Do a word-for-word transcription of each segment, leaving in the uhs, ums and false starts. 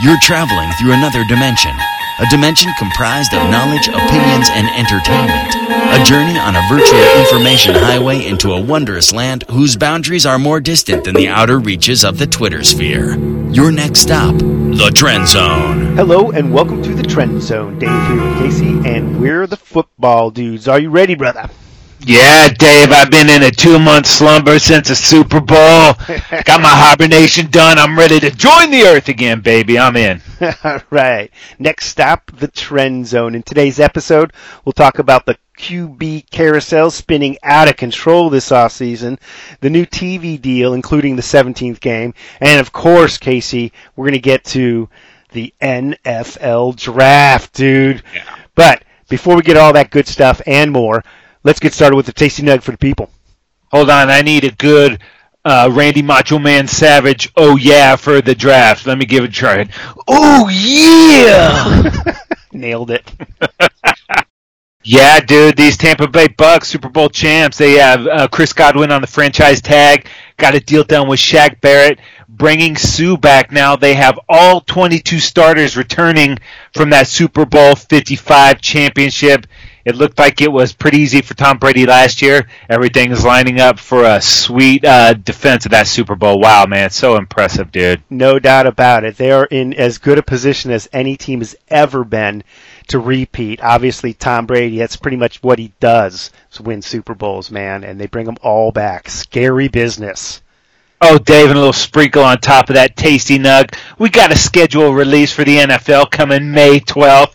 You're traveling through another dimension. A dimension comprised of knowledge, opinions, and entertainment. A journey on a virtual information highway into a wondrous land whose boundaries are more distant than the outer reaches of the Twitter sphere. Your next stop, the Trend Zone. Hello and welcome to the Trend Zone. Dave here with Casey, and we're the football dudes. Are you ready, brother? Yeah, Dave, I've been in a two-month slumber since the Super Bowl. Got my hibernation done. I'm ready to join the earth again, baby. I'm in. All right. Next stop, the Trend Zone. In today's episode, we'll talk about the Q B carousel spinning out of control this offseason, the new T V deal, including the seventeenth game, and, of course, Casey, we're going to get to the N F L draft, dude. Yeah. But before we get all that good stuff and more, let's get started with the tasty nug for the people. Hold on, I need a good uh, Randy Macho Man Savage, oh yeah, for the draft. Let me give it a try. Oh yeah! Nailed it. Yeah, dude, these Tampa Bay Bucks, Super Bowl champs, they have uh, Chris Godwin on the franchise tag, got a deal done with Shaq Barrett, bringing Sue back now. They have all twenty-two starters returning from that Super Bowl fifty-five championship. It looked like it was pretty easy for Tom Brady last year. Everything is lining up for a sweet uh, defense of that Super Bowl. Wow, man, so impressive, dude. No doubt about it. They are in as good a position as any team has ever been to repeat. Obviously, Tom Brady, that's pretty much what he does, is win Super Bowls, man, and they bring them all back. Scary business. Oh, Dave, and a little sprinkle on top of that tasty nug. We got a schedule release for the N F L coming May twelfth.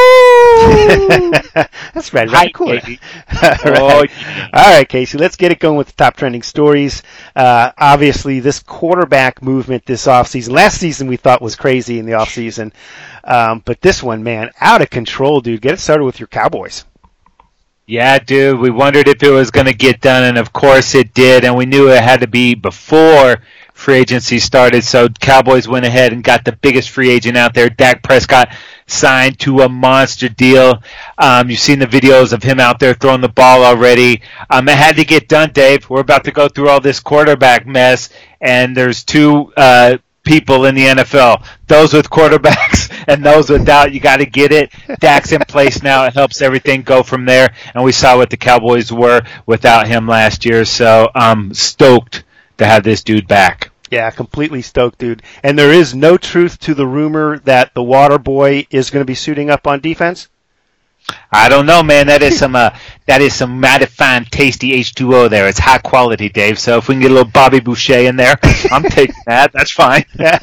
Woo! That's right. Right. Cool. All right. Oh, yeah. All right, Casey, let's get it going with the top trending stories. Uh, obviously, this quarterback movement this offseason, last season we thought was crazy in the offseason, um, but this one, man, out of control, dude. Get it started with your Cowboys. Yeah, dude, we wondered if it was going to get done, and of course it did, and we knew it had to be before free agency started, so Cowboys went ahead and got the biggest free agent out there. Dak Prescott signed to a monster deal. Um, you've seen the videos of him out there throwing the ball already. Um, it had to get done, Dave. We're about to go through all this quarterback mess, and there's two uh, people in the N F L, those with quarterbacks and those without. You got to get it. Dak's in place now. It helps everything go from there, and we saw what the Cowboys were without him last year, so I'm stoked to have this dude back. Yeah, completely stoked, dude. And there is no truth to the rumor that the water boy is going to be suiting up on defense? I don't know, man. That is some uh, that is some mighty fine, tasty H two O there. It's high quality, Dave. So if we can get a little Bobby Boucher in there, I'm taking that. That's fine.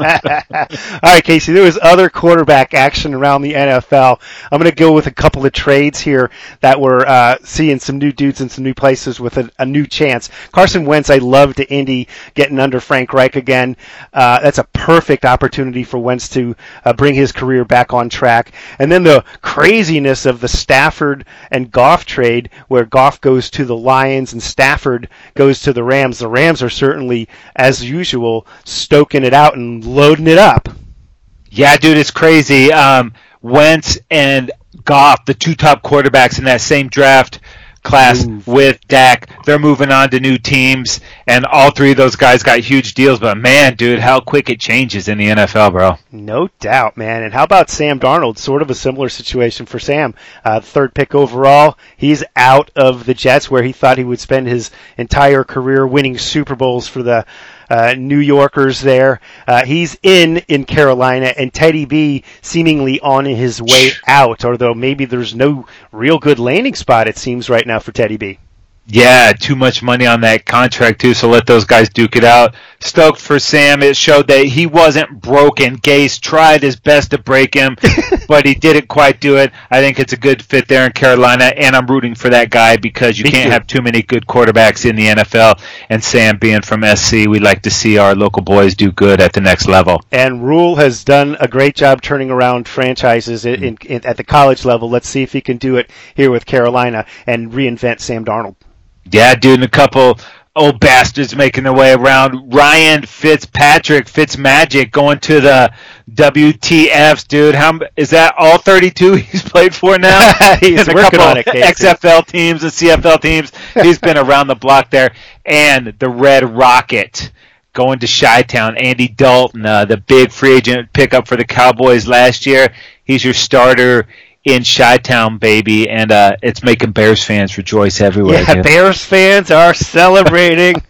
All right, Casey, there was other quarterback action around the N F L. I'm going to go with a couple of trades here that we're uh, seeing some new dudes in some new places with a, a new chance. Carson Wentz, I love to Indy getting under Frank Reich again. Uh, that's a perfect opportunity for Wentz to uh, bring his career back on track. And then the craziness of the Stafford and Goff trade, where Goff goes to the Lions and Stafford goes to the Rams. The Rams are certainly, as usual, stoking it out and loading it up. Yeah, dude, it's crazy. Um, Wentz and Goff, the two top quarterbacks in that same draft class Ooh. with Dak, they're moving on to new teams, and all three of those guys got huge deals. But, man, dude, how quick it changes in the N F L, bro. No doubt, man. And how about Sam Darnold? Sort of a similar situation for Sam. Uh, third pick overall. He's out of the Jets, where he thought he would spend his entire career winning Super Bowls for the Uh, New Yorkers there. Uh, he's in in Carolina, and Teddy B seemingly on his way out, although maybe there's no real good landing spot, it seems, right now for Teddy B. Yeah, too much money on that contract, too, so let those guys duke it out. Stoked for Sam. It showed that he wasn't broken. Gase tried his best to break him, but he didn't quite do it. I think it's a good fit there in Carolina, and I'm rooting for that guy because you Me can't too. have too many good quarterbacks in the N F L, and Sam being from S C, we like to see our local boys do good at the next level. And Rule has done a great job turning around franchises in, in, in, at the college level. Let's see if he can do it here with Carolina and reinvent Sam Darnold. Yeah, dude, and a couple old bastards making their way around. Ryan Fitzpatrick, Fitzmagic, going to the W T Fs, dude. How is that all thirty-two he's played for now? He's a working couple on it, Casey. X F L teams and C F L teams. He's been around the block there. And the Red Rocket going to Chi-Town. Andy Dalton, uh, the big free agent pickup for the Cowboys last year. He's your starter in Chi-Town, baby, and uh, it's making Bears fans rejoice everywhere. Yeah, dude. Bears fans are celebrating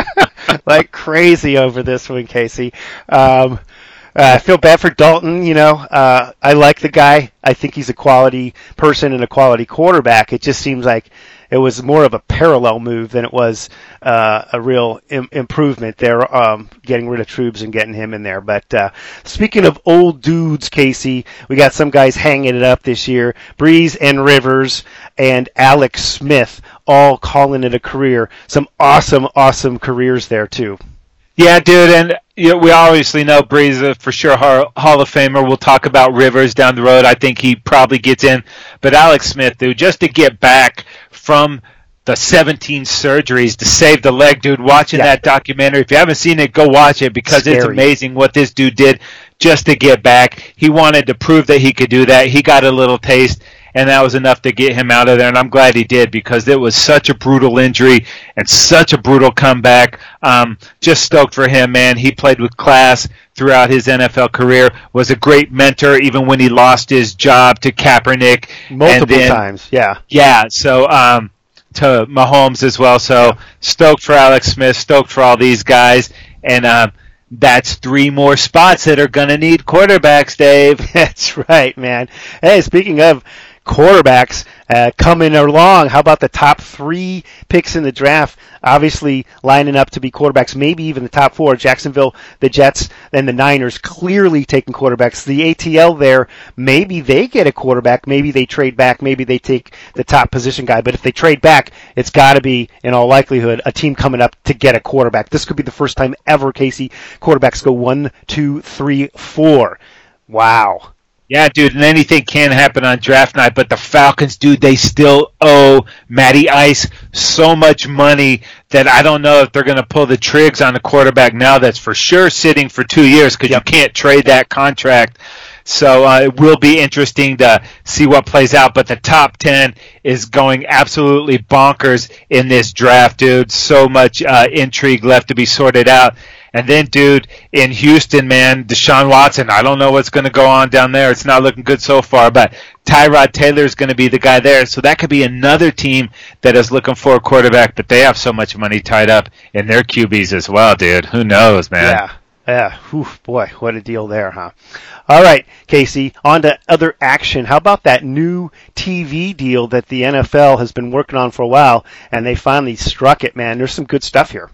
like crazy over this one, Casey. Um, uh, I feel bad for Dalton. You know, uh, I like the guy. I think he's a quality person and a quality quarterback. It just seems like it was more of a parallel move than it was uh, a real im- improvement there, um, getting rid of Trubes and getting him in there. But uh, speaking of old dudes, Casey, we got some guys hanging it up this year. Breeze and Rivers and Alex Smith all calling it a career. Some awesome, awesome careers there, too. Yeah, dude, and you know, we obviously know Breeze is for sure Hall of Famer. We'll talk about Rivers down the road. I think he probably gets in. But Alex Smith, dude, just to get back from the seventeen surgeries to save the leg, dude, watching yeah. that documentary. If you haven't seen it, go watch it because Scary. It's amazing what this dude did just to get back. He wanted to prove that he could do that. He got a little taste, and that was enough to get him out of there, and I'm glad he did because it was such a brutal injury and such a brutal comeback. Um, just stoked for him, man. He played with class throughout his N F L career, was a great mentor even when he lost his job to Kaepernick. Multiple then, times, yeah. Yeah, so um, to Mahomes as well. So stoked for Alex Smith, stoked for all these guys, and um, that's three more spots that are going to need quarterbacks, Dave. That's right, man. Hey, speaking of quarterbacks uh, coming along, how about the top three picks in the draft obviously lining up to be quarterbacks, maybe even the top four? Jacksonville, the Jets, and the Niners clearly taking quarterbacks. The A T L there, maybe they get a quarterback, maybe they trade back, maybe they take the top position guy, but if they trade back, it's got to be, in all likelihood, a team coming up to get a quarterback. This could be the first time ever, Casey, quarterbacks go one, two, three, four. Wow. Yeah, dude, and anything can happen on draft night, but the Falcons, dude, they still owe Matty Ice so much money that I don't know if they're going to pull the trigs on the quarterback now that's for sure sitting for two years because yep. you can't trade that contract. So uh, it will be interesting to see what plays out, but the top ten is going absolutely bonkers in this draft, dude. So much uh, intrigue left to be sorted out. And then, dude, in Houston, man, Deshaun Watson, I don't know what's going to go on down there. It's not looking good so far, but Tyrod Taylor is going to be the guy there. So that could be another team that is looking for a quarterback, but they have so much money tied up in their Q Bs as well, dude. Who knows, man? Yeah, yeah. Whew, boy, what a deal there, huh? All right, Casey, on to other action. How about that new T V deal that the N F L has been working on for a while, and they finally struck it, man? There's some good stuff here.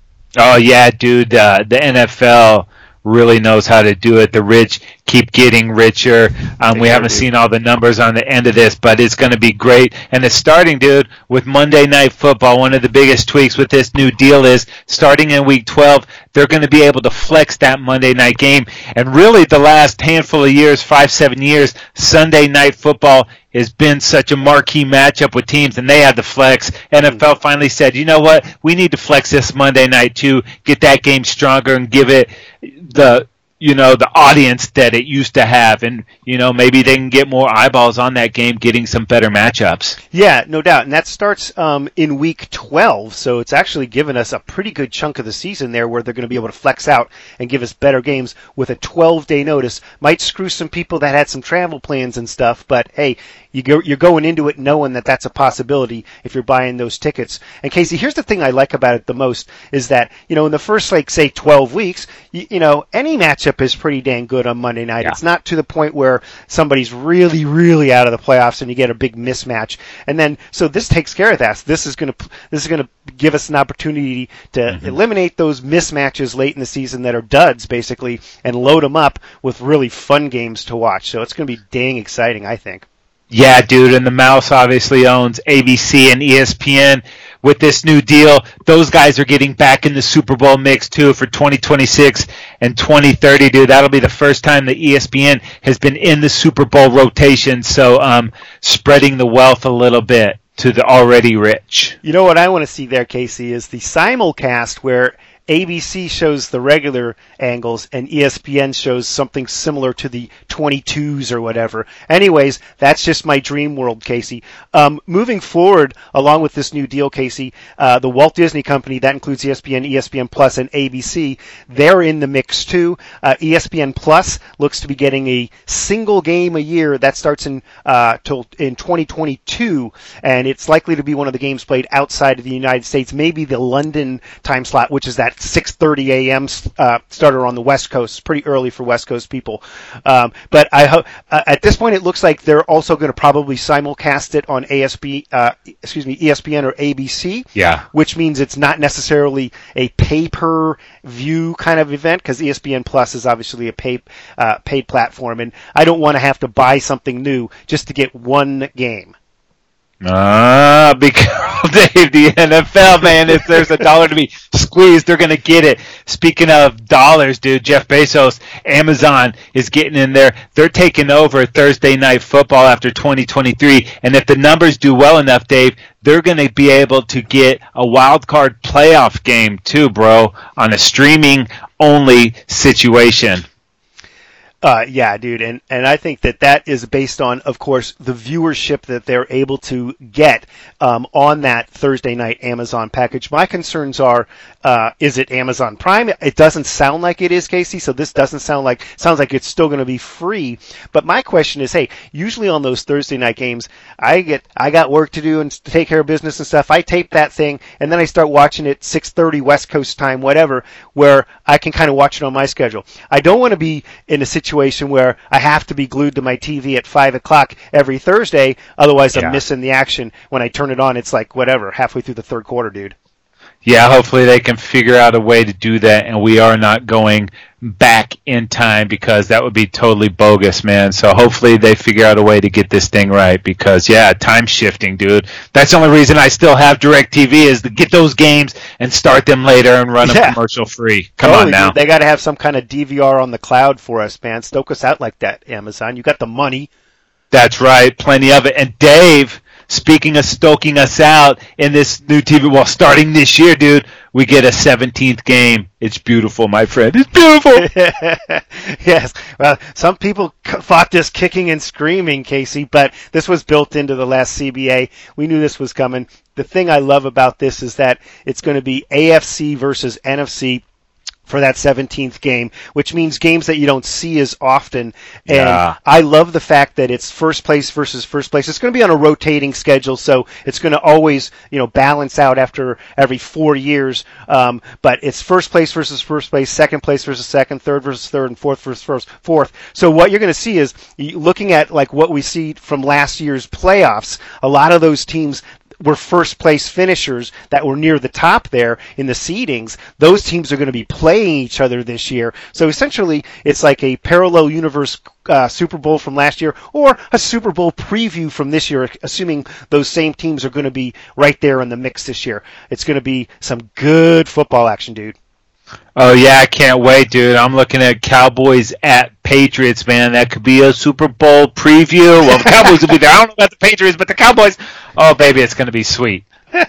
Oh, yeah, dude, uh, the N F L really knows how to do it. The rich keep getting richer. Um, we haven't seen all the numbers on the end of this, but it's going to be great. And it's starting, dude, with Monday Night Football. One of the biggest tweaks with this new deal is starting in Week twelve, they're going to be able to flex that Monday night game. And really the last handful of years, five, seven years, Sunday Night Football has been such a marquee matchup with teams, and they had the flex. N F L finally said, you know what, we need to flex this Monday night too, get that game stronger and give it the, you know, the audience that it used to have. And, you know, maybe they can get more eyeballs on that game, getting some better matchups. Yeah, no doubt. And that starts um, in Week twelve, so it's actually given us a pretty good chunk of the season there where they're going to be able to flex out and give us better games with a twelve-day notice. Might screw some people that had some travel plans and stuff, but, hey, you go, you're going into it knowing that that's a possibility if you're buying those tickets. And, Casey, here's the thing I like about it the most is that, you know, in the first, like, say, twelve weeks, you, you know, any matchup is pretty dang good on Monday night. Yeah. It's not to the point where somebody's really, really out of the playoffs and you get a big mismatch. And then, so this takes care of that. This is going to this is going to give us an opportunity to mm-hmm. eliminate those mismatches late in the season that are duds, basically, and load them up with really fun games to watch. So it's going to be dang exciting, I think. Yeah, dude, and the Mouse obviously owns A B C and E S P N. With this new deal, those guys are getting back in the Super Bowl mix, too, for twenty twenty-six and twenty thirty, dude. That'll be the first time that E S P N has been in the Super Bowl rotation, so um, spreading the wealth a little bit to the already rich. You know what I want to see there, Casey, is the simulcast where A B C shows the regular angles, and E S P N shows something similar to the twenty-twos or whatever. Anyways, that's just my dream world, Casey. Um, moving forward, along with this new deal, Casey, uh, the Walt Disney Company, that includes E S P N, E S P N Plus, and A B C, they're in the mix too. Uh, E S P N Plus looks to be getting a single game a year. That starts in uh, till in twenty twenty-two, and it's likely to be one of the games played outside of the United States, maybe the London time slot, which is that six thirty a.m. Uh, starter on the West Coast. It's pretty early for West Coast people. Um, but I hope uh, at this point it looks like they're also going to probably simulcast it on A S B, uh, excuse me, E S P N or A B C. Yeah. Which means it's not necessarily a pay-per-view kind of event, because E S P N Plus is obviously a pay, uh, paid platform, and I don't want to have to buy something new just to get one game. Ah, because Dave, the N F L, man, if there's a dollar to be squeezed, they're going to get it. Speaking of dollars, dude, Jeff Bezos, Amazon is getting in there. They're taking over Thursday Night Football after twenty twenty-three, and if the numbers do well enough, Dave, they're going to be able to get a wild card playoff game too, bro, on a streaming-only situation. Uh, yeah, dude, and, and I think that that is based on, of course, the viewership that they're able to get um, on that Thursday night Amazon package. My concerns are, uh, is it Amazon Prime? It doesn't sound like it is, Casey, so this doesn't sound like, sounds like it's still going to be free. But my question is, hey, usually on those Thursday night games, I get, I got work to do and to take care of business and stuff. I tape that thing, and then I start watching it six thirty West Coast time, whatever, where I can kind of watch it on my schedule. I don't want to be in a situation situation where I have to be glued to my T V at five o'clock every Thursday, otherwise I'm yeah. missing the action. When I turn it on, it's like, whatever, halfway through the third quarter, dude. Yeah, hopefully they can figure out a way to do that, and we are not going back in time, because that would be totally bogus, man. So hopefully they figure out a way to get this thing right, because, yeah, time shifting, dude. That's the only reason I still have DirecTV, is to get those games and start them later and run them yeah. commercial free. Come totally, on now. Dude. They got to have some kind of D V R on the cloud for us, man. Stoke us out like that, Amazon. You got the money. That's right, plenty of it. And Dave, speaking of stoking us out in this new T V, well, starting this year, dude, we get a seventeenth game. It's beautiful, my friend. It's beautiful. Yes. Well, some people fought this kicking and screaming, Casey, but this was built into the last C B A. We knew this was coming. The thing I love about this is that it's going to be A F C versus N F C for that seventeenth game, which means games that you don't see as often. And yeah. I love the fact that it's first place versus first place. It's going to be on a rotating schedule, so it's going to always, you know, balance out after every four years. Um, but it's first place versus first place, second place versus second, third versus third, and fourth versus first, fourth. So what you're going to see is, looking at like what we see from last year's playoffs, a lot of those teams were first place finishers that were near the top there in the seedings. Those teams are going to be playing each other this year. So essentially, it's like a parallel universe uh, Super Bowl from last year, or a Super Bowl preview from this year, assuming those same teams are going to be right there in the mix this year. It's going to be some good football action, dude. Oh, yeah, I can't wait, dude. I'm looking at Cowboys at Patriots, man. That could be a Super Bowl preview. Well, the Cowboys will be there. I don't know about the Patriots, but the Cowboys, oh, baby, it's going to be sweet.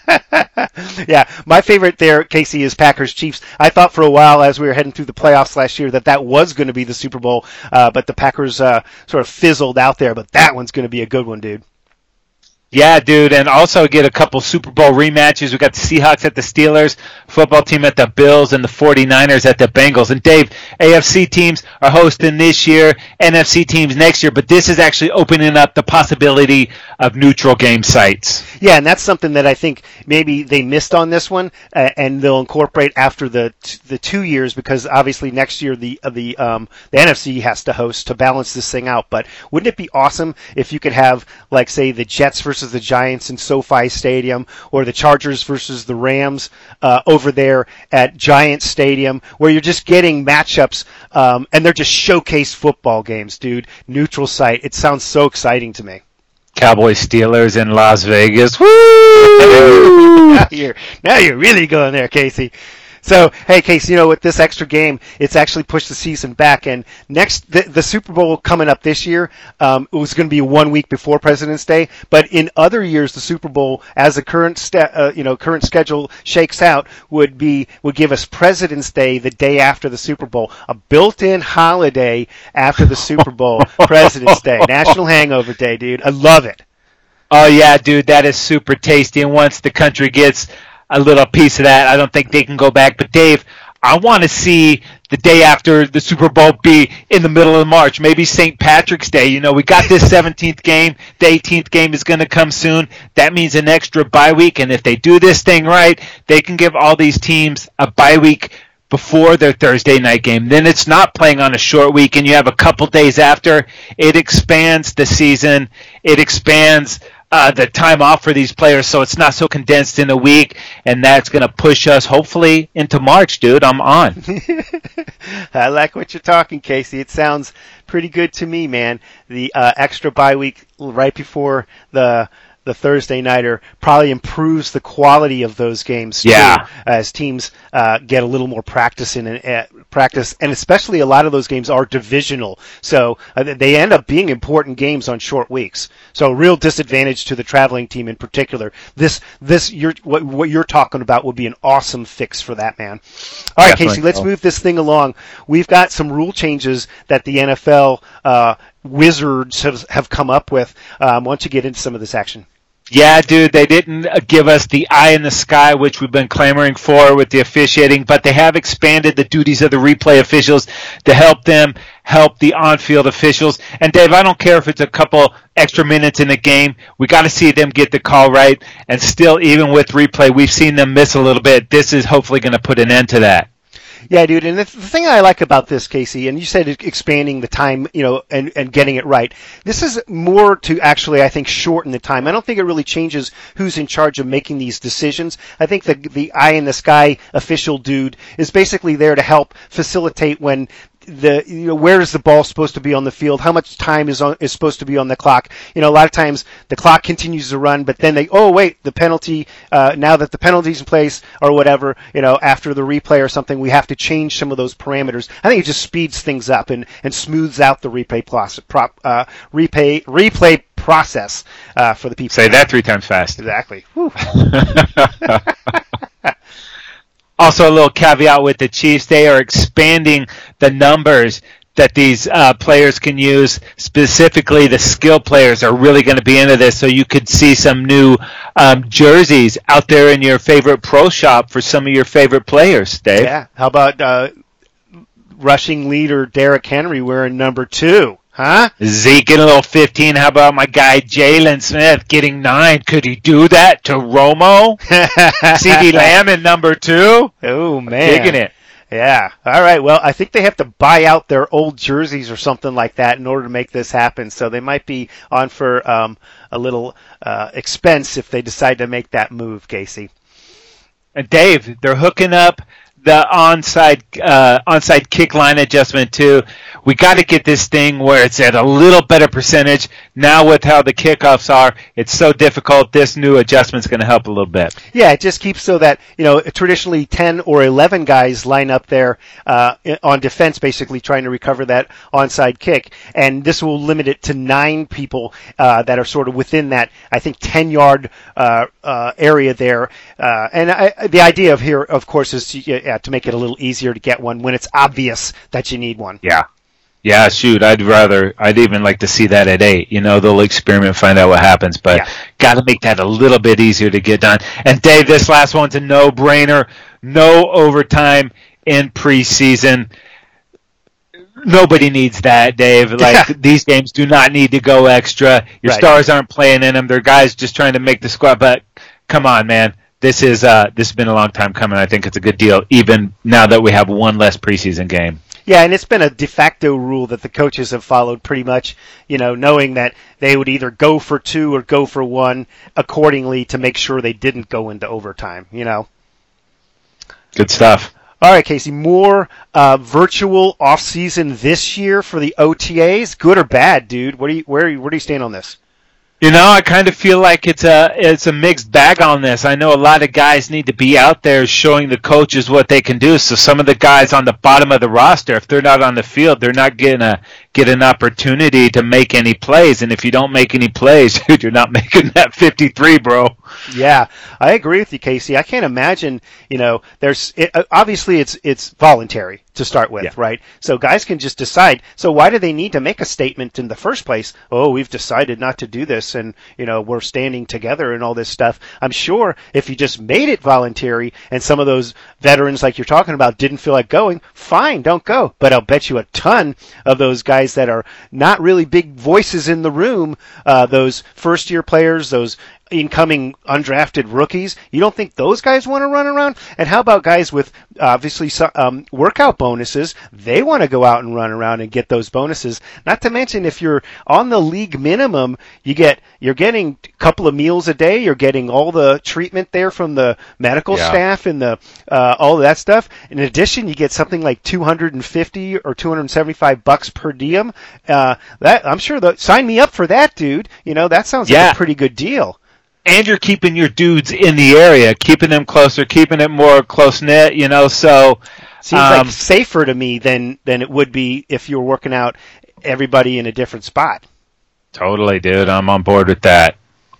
Yeah, my favorite there, Casey, is Packers-Chiefs. I thought for a while, as we were heading through the playoffs last year, that that was going to be the Super Bowl, uh, but the Packers uh, sort of fizzled out there. But that one's going to be a good one, dude. Yeah, dude, and also get a couple Super Bowl rematches. We got the Seahawks at the Steelers, football team at the Bills, and the forty-niners at the Bengals. And Dave, A F C teams are hosting this year, N F C teams next year, but this is actually opening up the possibility of neutral game sites. Yeah, and that's something that I think maybe they missed on this one, uh, and they'll incorporate after the the two years, because obviously next year the uh, the um, the N F C has to host to balance this thing out. But wouldn't it be awesome if you could have, like, say, the Jets versus the Giants in SoFi Stadium, or the Chargers versus the Rams uh, over there at Giants Stadium, where you're just getting matchups, um, and they're just showcase football games, dude. Neutral site. It sounds so exciting to me. Cowboys Steelers in Las Vegas. Woo! now, you're, now you're really going there, Casey. So, hey, Casey, you know, with this extra game, it's actually pushed the season back. And next, the, the Super Bowl coming up this year, um, it was going to be one week before President's Day. But in other years, the Super Bowl, as the current sta- uh, you know current schedule shakes out, would be would give us President's Day the day after the Super Bowl, a built-in holiday after the Super Bowl, President's Day, National Hangover Day, dude. I love it. Oh, yeah, dude, that is super tasty. And once the country gets a little piece of that, I don't think they can go back. But, Dave, I want to see the day after the Super Bowl be in the middle of March, maybe Saint Patrick's Day. You know, we got this seventeenth game. The eighteenth game is going to come soon. That means an extra bye week. And if they do this thing right, they can give all these teams a bye week before their Thursday night game. Then it's not playing on a short week, and you have a couple days after. It expands the season. It expands uh, the time off for these players, so it's not so condensed in a week, and that's going to push us hopefully into March, dude. I'm on. I like what you're talking, Casey. It sounds pretty good to me, man. The uh, extra bye week right before the the Thursday nighter probably improves the quality of those games too, yeah. as teams uh, get a little more practice in uh, practice, and especially a lot of those games are divisional, so uh, they end up being important games on short weeks. So a real disadvantage to the traveling team in particular. This this you're what, what you're talking about would be an awesome fix for that, man. All right, Definitely. Casey, let's Oh. move this thing along. We've got some rule changes that the N F L uh, wizards have, have come up with. Um, why don't you get into some of this action? Yeah, dude, they didn't give us the eye in the sky, which we've been clamoring for with the officiating, but they have expanded the duties of the replay officials to help them help the on-field officials. And, Dave, I don't care if it's a couple extra minutes in the game. We got to see them get the call right. And still, even with replay, we've seen them miss a little bit. This is hopefully going to put an end to that. Yeah, dude, and the, the thing I like about this, Casey, and you said expanding the time, you know, and, and getting it right. This is more to actually, I think, shorten the time. I don't think it really changes who's in charge of making these decisions. I think the the eye in the sky official dude is basically there to help facilitate when the you know where is the ball supposed to be on the field, how much time is on is supposed to be on the clock. You know, a lot of times the clock continues to run, but then they oh wait the penalty uh, now that the penalty's in place or whatever, you know, after the replay or something, we have to change some of those parameters. I think it just speeds things up and, and smooths out the replay process, prop, uh, replay replay process uh, for the people. Say that three times fast. Exactly. Whew. Also, a little caveat with the Chiefs, they are expanding the numbers that these uh, players can use. Specifically, the skill players are really going to be into this, so you could see some new um, jerseys out there in your favorite pro shop for some of your favorite players, Dave. Yeah. How about uh, rushing leader Derrick Henry wearing number two? Huh? Zeke getting a little fifteen. How about my guy Jalen Smith getting nine? Could he do that to Romo? CeeDee Lamb in number two? Oh, man. Digging it. Yeah. All right. Well, I think they have to buy out their old jerseys or something like that in order to make this happen. So they might be on for um, a little uh, expense if they decide to make that move, Casey. And Dave, they're hooking up the onside uh, onside kick line adjustment too. We got to get this thing where it's at a little better percentage. Now with how the kickoffs are, it's so difficult. This new adjustment's going to help a little bit. Yeah, it just keeps so that, you know, traditionally ten or eleven guys line up there uh, on defense, basically trying to recover that onside kick. And this will limit it to nine people uh, that are sort of within that, I think, ten-yard uh, uh, area there. Uh, and I, the idea of here, of course, is to, yeah, to make it a little easier to get one when it's obvious that you need one. Yeah. Yeah, shoot, I'd rather, I'd even like to see that at eight. You know, they'll experiment, find out what happens, but Yeah. got to make that a little bit easier to get done. And Dave, this last one's a no-brainer. No overtime in preseason. Nobody needs that, Dave. Like, Yeah. these games do not need to go extra. Your Right. stars aren't playing in them. They're guys just trying to make the squad. But come on, man. This is uh, this has been a long time coming. I think it's a good deal, even now that we have one less preseason game. Yeah, and it's been a de facto rule that the coaches have followed pretty much, you know, knowing that they would either go for two or go for one accordingly to make sure they didn't go into overtime, you know. Good stuff. All right, Casey, more uh, virtual off-season this year for the O T As. Good or bad, dude? What do you, where, where do you stand on this? You know, I kind of feel like it's a it's a mixed bag on this. I know a lot of guys need to be out there showing the coaches what they can do. So some of the guys on the bottom of the roster, if they're not on the field, they're not getting a get an opportunity to make any plays. And if you don't make any plays, dude, you're not making that fifty-three, bro. Yeah, I agree with you, Casey. I can't imagine, you know, there's it, obviously it's it's voluntary to start with, Yeah. right? So guys can just decide. So why do they need to make a statement in the first place? Oh, we've decided not to do this, and you know we're standing together and all this stuff. I'm sure if you just made it voluntary, and some of those veterans, like you're talking about, didn't feel like going, fine, don't go. But I'll bet you a ton of those guys that are not really big voices in the room, uh, those first year players, those incoming undrafted rookies, you don't think those guys want to run around? And how about guys with obviously some, um, workout bonuses? They want to go out and run around and get those bonuses. Not to mention, if you're on the league minimum, you get you're getting a couple of meals a day. You're getting all the treatment there from the medical Yeah. staff and the uh, all of that stuff. In addition, you get something like two hundred fifty or two hundred seventy-five bucks per diem. Uh, that I'm sure. The, sign me up for that, dude. You know that sounds Yeah. like a pretty good deal. And you're keeping your dudes in the area, keeping them closer, keeping it more close-knit, you know, so... Seems um, like safer to me than, than it would be if you were working out everybody in a different spot. Totally, dude. I'm on board with that.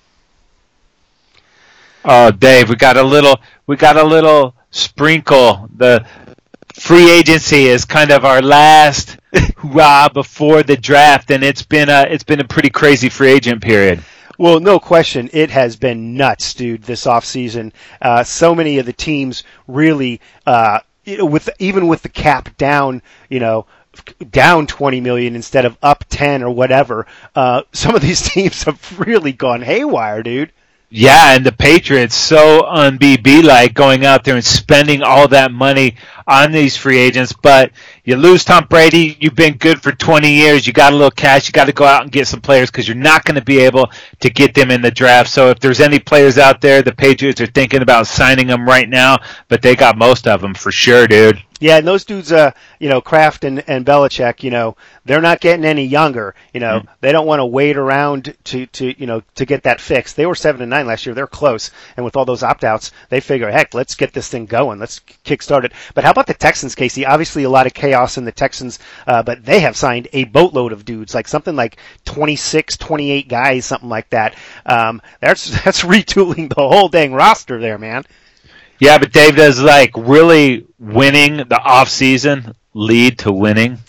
Oh, Dave, we got a little, we got a little sprinkle. The free agency is kind of our last hurrah before the draft, and it's been a, it's been a pretty crazy free agent period. Well, no question. It has been nuts, dude, this offseason. Uh, so many of the teams really, uh, with even with the cap down, you know, down twenty million dollars instead of up ten or whatever, uh, some of these teams have really gone haywire, dude. Yeah, and the Patriots so un-B B-like going out there and spending all that money on these free agents. But you lose Tom Brady, you've been good for twenty years, you got a little cash, you got to go out and get some players because you're not going to be able to get them in the draft. So if there's any players out there, the Patriots are thinking about signing them right now, but they got most of them for sure, dude. Yeah, and those dudes, uh, you know, Kraft and, and Belichick, you know, they're not getting any younger. You know, mm-hmm. They don't want to wait around to, to, you know, to get that fixed. They were seven and nine last year. They're close. And with all those opt-outs, they figure, heck, let's get this thing going. Let's kickstart it. But how about the Texans, Casey? Obviously a lot of chaos in the Texans, uh, but they have signed a boatload of dudes, like something like twenty-six, twenty-eight guys, something like that. Um, that's, that's retooling the whole dang roster there, man. Yeah, but Dave, does like really winning the off season lead to winning?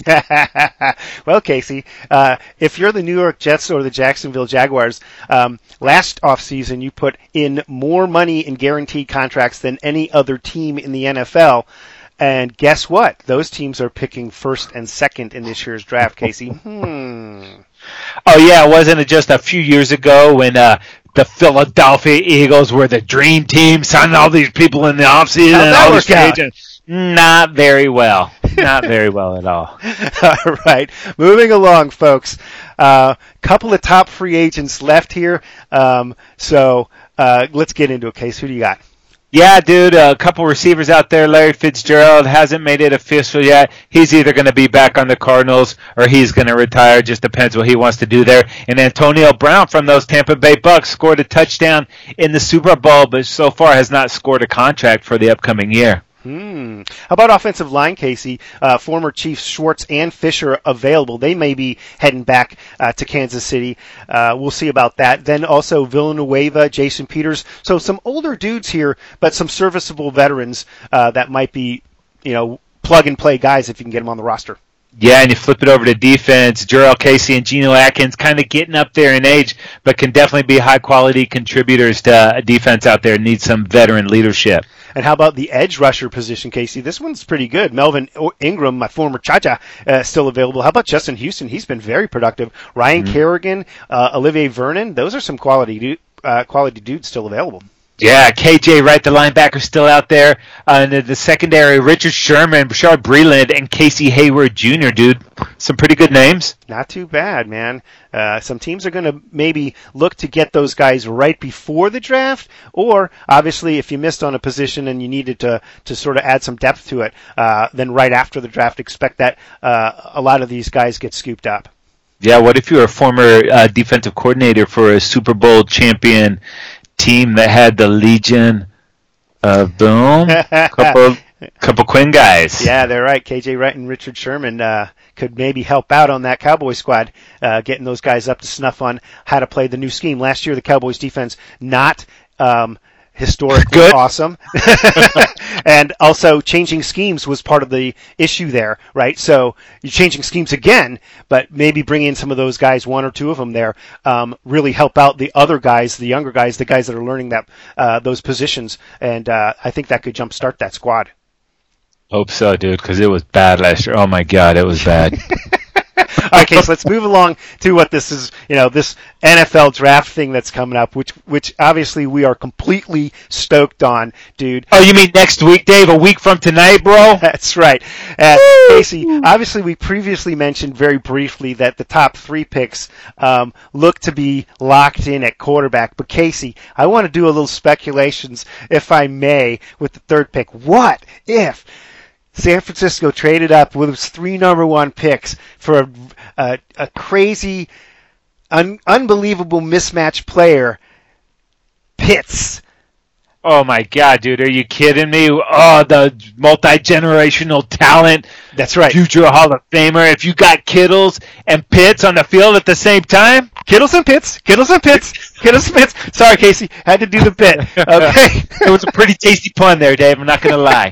Well, Casey, uh, if you're the New York Jets or the Jacksonville Jaguars, um, last off season you put in more money in guaranteed contracts than any other team in the N F L. And guess what? Those teams are picking first and second in this year's draft, Casey. Hmm. Oh, yeah, wasn't it just a few years ago when uh, the Philadelphia Eagles were the dream team, signing all these people in the offseason and all these agents? Not very well. Not very well at all. All right. Moving along, folks. A uh, couple of top free agents left here. Um, so uh, let's get into it, Case. Who do you got? Yeah, dude, a couple receivers out there. Larry Fitzgerald hasn't made it official yet. He's either going to be back on the Cardinals or he's going to retire. Just depends what he wants to do there. And Antonio Brown from those Tampa Bay Bucks scored a touchdown in the Super Bowl, but so far has not scored a contract for the upcoming year. Hmm. How about offensive line, Casey? Uh, former Chiefs Schwartz and Fisher available. They may be heading back uh, to Kansas City. Uh, we'll see about that. Then also Villanueva, Jason Peters. So some older dudes here, but some serviceable veterans uh, that might be, you know, plug-and-play guys if you can get them on the roster. Yeah, and you flip it over to defense. Jarrell Casey and Geno Atkins kind of getting up there in age, but can definitely be high-quality contributors to a defense out there. Need some veteran leadership. And how about the edge rusher position, Casey? This one's pretty good. Melvin Ingram, my former Cha-Cha, uh, still available. How about Justin Houston? He's been very productive. Ryan mm-hmm. Kerrigan, uh, Olivier Vernon. Those are some quality du- uh, quality dudes still available. Yeah, K J Wright, the linebacker, still out there. Uh, and the, the secondary, Richard Sherman, Bashard Breeland, and Casey Hayward Junior, dude. Some pretty good names. Not too bad, man. Uh, some teams are going to maybe look to get those guys right before the draft, or obviously if you missed on a position and you needed to, to sort of add some depth to it, uh, then right after the draft, expect that uh, a lot of these guys get scooped up. Yeah, what if you were a former uh, defensive coordinator for a Super Bowl champion team that had the Legion of Boom? couple, couple Quinn guys. Yeah, they're right. K J Wright and Richard Sherman uh, could maybe help out on that Cowboys squad, uh, getting those guys up to snuff on how to play the new scheme. Last year, the Cowboys defense not um, historically Good. awesome. And also changing schemes was part of the issue there, right? So you're changing schemes again, but maybe bring in some of those guys, one or two of them there, um, really help out the other guys, the younger guys, the guys that are learning that uh, those positions. And uh, I think that could jumpstart that squad. Hope so, dude, because it was bad last year. Oh, my God, it was bad. Okay, so let's move along to what this is, you know, this N F L draft thing that's coming up, which which obviously we are completely stoked on, dude. Oh, you mean next week, Dave? A week from tonight, bro? That's right. Uh, Casey, obviously we previously mentioned very briefly that the top three picks um, look to be locked in at quarterback. But Casey, I want to do a little speculations, if I may, with the third pick. What if San Francisco traded up with its three number one picks for a, a, a crazy, un, unbelievable mismatched player, Pitts? Oh, my God, dude. Are you kidding me? Oh, the multi-generational talent. That's right. Future Hall of Famer. If you got Kittles and Pitts on the field at the same time. Kittles and Pitts. Kittles and Pitts. Kittles and Pitts. Sorry, Casey. Had to do the bit. Okay. It was a pretty tasty pun there, Dave. I'm not going to lie.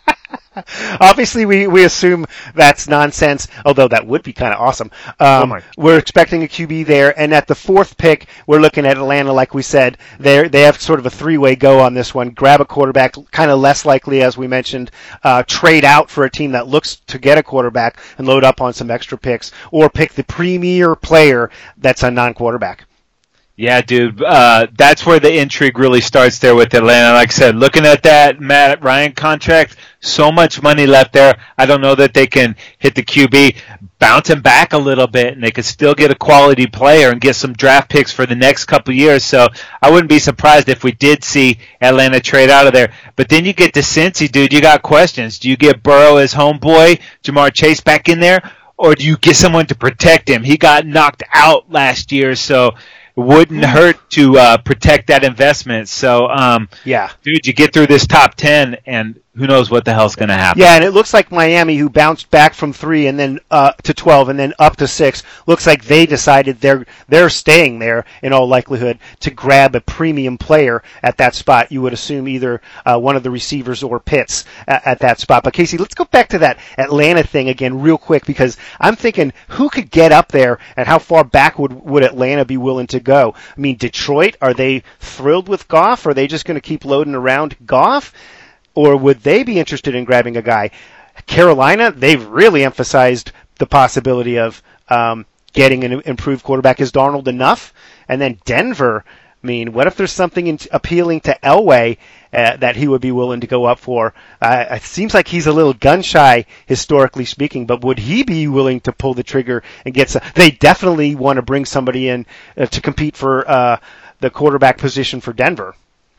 Obviously, we, we assume that's nonsense, although that would be kind of awesome. Um, oh we're expecting a Q B there, and at the fourth pick, we're looking at Atlanta, like we said. They they have sort of a three-way go on this one. Grab a quarterback, kind of less likely, as we mentioned, uh, trade out for a team that looks to get a quarterback and load up on some extra picks, or pick the premier player that's a non-quarterback. Yeah, dude, uh, that's where the intrigue really starts there with Atlanta. Like I said, looking at that Matt Ryan contract, so much money left there. I don't know that they can hit the Q B, bounce him back a little bit, and they could still get a quality player and get some draft picks for the next couple of years. So I wouldn't be surprised if we did see Atlanta trade out of there. But then you get to Cincy, dude, you got questions. Do you get Burrow as homeboy, Jamar Chase back in there, or do you get someone to protect him? He got knocked out last year, so it wouldn't hurt to uh, protect that investment. So, um, yeah, dude, you get through this top ten, and who knows what the hell's going to happen. Yeah, and it looks like Miami, who bounced back from three and then uh, to twelve and then up to six, looks like they decided they're they're staying there in all likelihood to grab a premium player at that spot. You would assume either uh, one of the receivers or Pitts at, at that spot. But Casey, let's go back to that Atlanta thing again real quick, because I'm thinking who could get up there and how far back would, would Atlanta be willing to go? I mean, Detroit, are they thrilled with Goff? Are they just going to keep loading around Goff? Or would they be interested in grabbing a guy? Carolina, they've really emphasized the possibility of um, getting an improved quarterback. Is Darnold enough? And then Denver, I mean, what if there's something in, appealing to Elway uh, that he would be willing to go up for? Uh, it seems like he's a little gun-shy, historically speaking, but would he be willing to pull the trigger and get some? They definitely want to bring somebody in uh, to compete for uh, the quarterback position for Denver.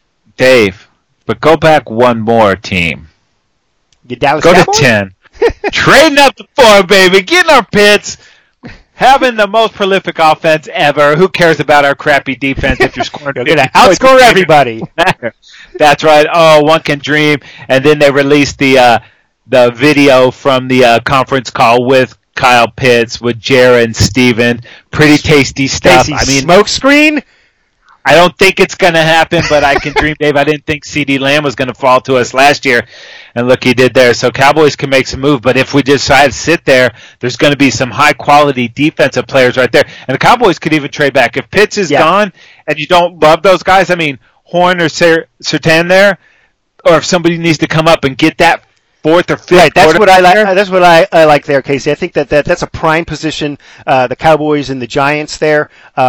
Dave. But go back one more team. You Dallas go Cowboys? to ten. Trading up to four, baby. Getting our Pitts. Having the most prolific offense ever. Who cares about our crappy defense if you're scoring? You're going to outscore everybody. That's right. Oh, one can dream. And then they released the uh, the video from the uh, conference call with Kyle Pitts, with Jared and Steven. Pretty tasty stuff. Casey, I mean, smoke screen? I don't think it's going to happen, but I can dream, Dave. I didn't think CeeDee Lamb was going to fall to us last year, and look, he did there. So Cowboys can make some move, but if we decide to sit there, there's going to be some high-quality defensive players right there, and the Cowboys could even trade back. If Pitts is yeah. gone and you don't love those guys, I mean, Horn or Surtain there, or if somebody needs to come up and get that fourth or fifth. Right, that's what I like. That's what I, I like there, Casey. I think that, that that's a prime position. Uh, the Cowboys and the Giants there. Um,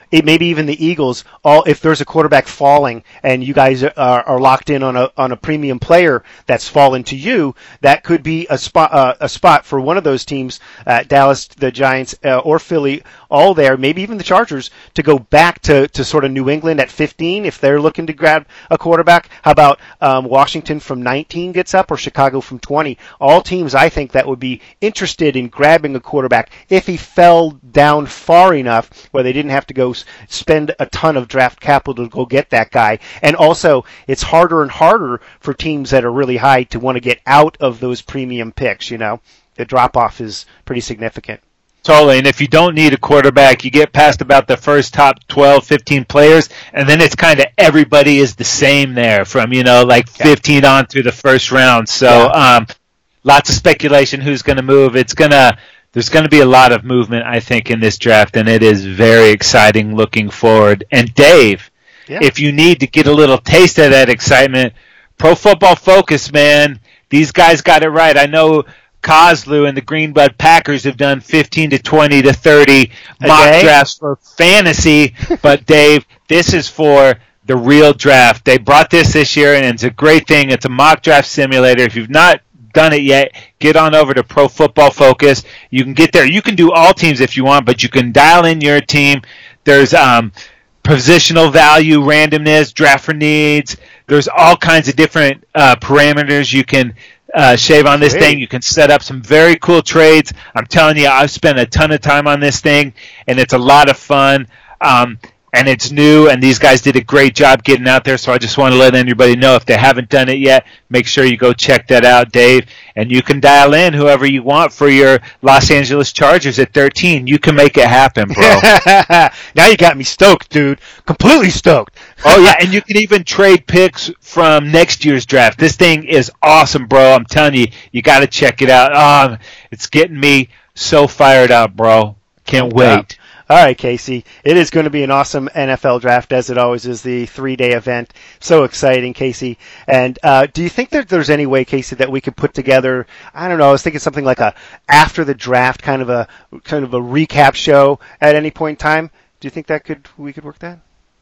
it, maybe even the Eagles, all if there's a quarterback falling and you guys are, are locked in on a on a premium player that's fallen to you, that could be a spot uh, a spot for one of those teams, uh, Dallas, the Giants, uh, or Philly, all there, maybe even the Chargers, to go back to, to sort of New England at fifteen if they're looking to grab a quarterback. How about um, Washington from nineteen gets up, or Chicago from twenty? All teams, I think, that would be interested in grabbing a quarterback if he fell down far enough where they didn't have to go spend a ton of draft capital to go get that guy. And also, it's harder and harder for teams that are really high to want to get out of those premium picks, you know. The drop-off is pretty significant. Totally, and if you don't need a quarterback, you get past about the first top twelve, fifteen players, and then it's kind of everybody is the same there from, you know, like fifteen on through the first round. So yeah. um, lots of speculation who's going to move. It's going to There's going to be a lot of movement, I think, in this draft, and it is very exciting looking forward. And Dave, yeah. if you need to get a little taste of that excitement, Pro Football Focus, man, these guys got it right. I know Kozlu and the Greenbud Packers have done fifteen to twenty to thirty mock okay. drafts for fantasy, but Dave, this is for the real draft. They brought this this year, and it's a great thing. It's a mock draft simulator. If you've not done it yet, get on over to Pro Football Focus. You can get there. You can do all teams if you want, but you can dial in your team. There's um, positional value, randomness, draft for needs. There's all kinds of different uh, parameters you can Uh, shave on this Great. thing. You can set up some very cool trades. I'm telling you, I've spent a ton of time on this thing, and it's a lot of fun. Um, and it's new, and these guys did a great job getting out there, so I just want to let anybody know if they haven't done it yet, make sure you go check that out, Dave. And you can dial in whoever you want for your Los Angeles Chargers at thirteen. You can make it happen, bro. Now you got me stoked, dude. Completely stoked. Oh, yeah, and you can even trade picks from next year's draft. This thing is awesome, bro. I'm telling you, you got to check it out. Oh, it's getting me so fired up, bro. Can't wait. All right, Casey. It is going to be an awesome N F L draft, as it always is, the three-day event. So exciting, Casey. And uh, do you think that there's any way, Casey, that we could put together, I don't know, I was thinking something like a after the draft kind of a kind of a recap show at any point in time? Do you think that could we could work that?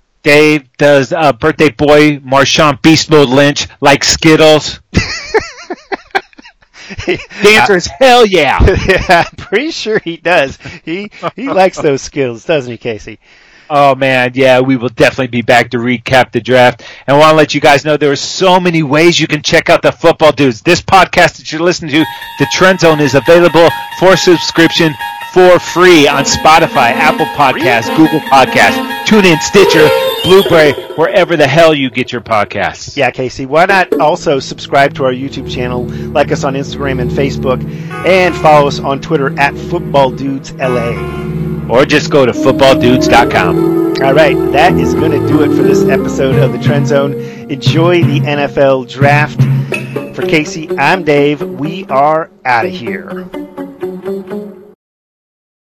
Dave, does uh, birthday boy Marshawn Beast Mode Lynch like Skittles? The answer is hell yeah. Yeah, I'm pretty sure he does. He he likes those skills, doesn't he, Casey? Oh, man, yeah, we will definitely be back to recap the draft. And I want to let you guys know there are so many ways you can check out the Football Dudes. This podcast that you're listening to, The Trend Zone, is available for subscription for free on Spotify, Apple Podcasts, Google Podcasts, TuneIn, Stitcher, Blueberry, wherever the hell you get your podcasts. Yeah, Casey, why not also subscribe to our YouTube channel, like us on Instagram and Facebook, and follow us on Twitter at Football Dudes L A. Or just go to football dudes dot com. All right, that is going to do it for this episode of The Trend Zone. Enjoy the N F L Draft. For Casey, I'm Dave. We are out of here.